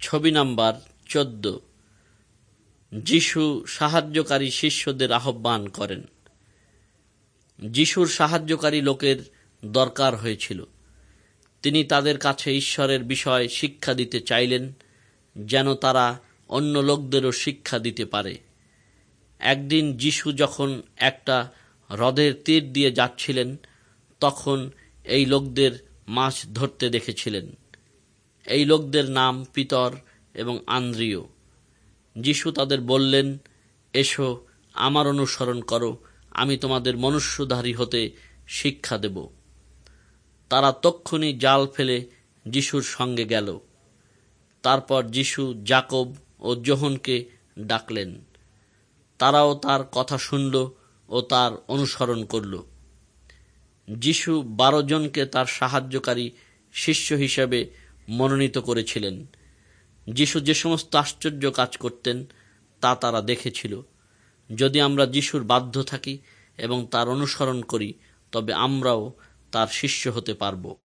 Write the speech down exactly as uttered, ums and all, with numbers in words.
ছবি নাম্বার চোদ্দ। যিশু সাহায্যকারী শিষ্যদের আহ্বান করেন। যিশুর সাহায্যকারী লোকের দরকার হয়েছিল। তিনি তাদের কাছে ঈশ্বরের বিষয় শিক্ষা দিতে চাইলেন, যেন তারা অন্য লোকদেরও শিক্ষা দিতে পারে। একদিন যিশু যখন একটা হ্রদের তীর দিয়ে যাচ্ছিলেন, তখন এই লোকদের মাছ ধরতে দেখেছিলেন। এই লোকদের নাম পিতর এবং আন্দ্রিয়। যিশু তাদের বললেন, এসো, আমার অনুসরণ করো, আমি তোমাদের মনুষ্যধারী হতে শিক্ষা দেব। তারা তক্ষুনি জাল ফেলে যিশুর সঙ্গে গেল। তারপর যিশু যাকব ও যোহনকে ডাকলেন। তারাও তার কথা শুনল ও তার অনুসরণ করল। যিশু বারো জনকে তার সাহায্যকারী শিষ্য হিসেবে মনোনীত করেছিলেন। যিশু যে সমস্ত আশ্চর্য কাজ করতেন তা তারা দেখেছিল। যদি আমরা যিশুর বাধ্য থাকি এবং তার অনুসরণ করি, তবে আমরাও তার শিষ্য হতে পারব।